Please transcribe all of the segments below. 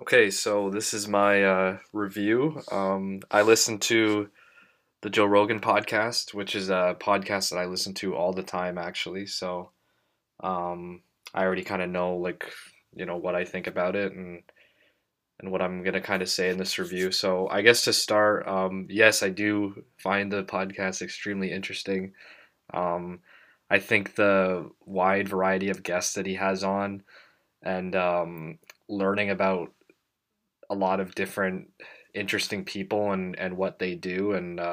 Okay, so this is my review. I listen to the Joe Rogan podcast, which is a podcast that I listen to all the time, actually. So um, I already kind of know, what I think about it and what I'm gonna kind of say in this review. So I guess to start, yes, I do find the podcast extremely interesting. Um, I think the wide variety of guests that he has on and learning about a lot of different interesting people and what they do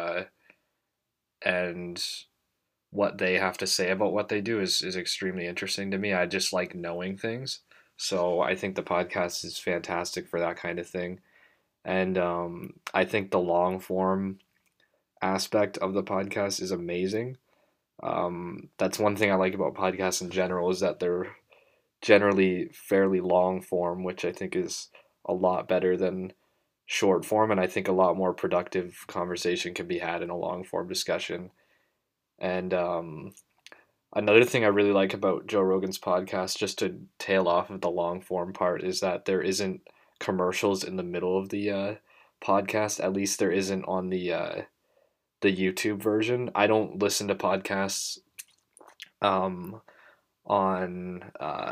and what they have to say about what they do is extremely interesting to me. I just like knowing things. So I think the podcast is fantastic for that kind of thing. And I think the long form aspect of the podcast is amazing. That's one thing I like about podcasts in general is that they're generally fairly long form, which I think is a lot better than short form, and I think a lot more productive conversation can be had in a long form discussion. And another thing I really like about Joe Rogan's podcast, just to tail off of the long form part, is that there isn't commercials in the middle of the podcast. At least there isn't on the YouTube version. I don't listen to podcasts um, on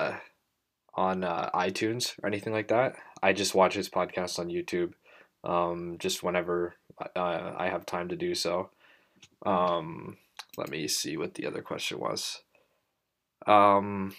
iTunes or anything like that. I just watch his podcast on YouTube, just whenever I have time to do so. Um, Let me see what the other question was. Um,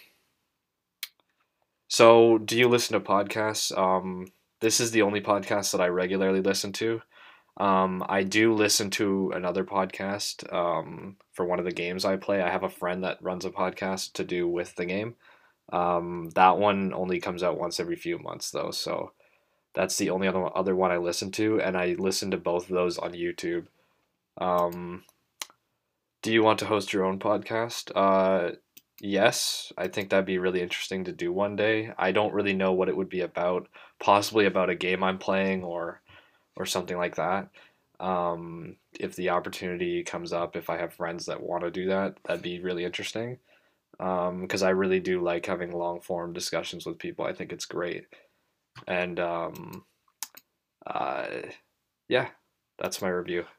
so, do you listen to podcasts? This is the only podcast that I regularly listen to. I do listen to another podcast for one of the games I play. I have a friend that runs a podcast to do with the game. That one only comes out once every few months, though, so that's the only other one I listen to, and I listen to both of those on YouTube. Um, do you want to host your own podcast? Yes, I think that'd be really interesting to do one day. I don't really know what it would be about. Possibly about a game I'm playing or something like that. If the opportunity comes up, if I have friends that want to do that, that'd be really interesting. Because I really do like having long form discussions with people. I think it's great. And uh, yeah, that's my review.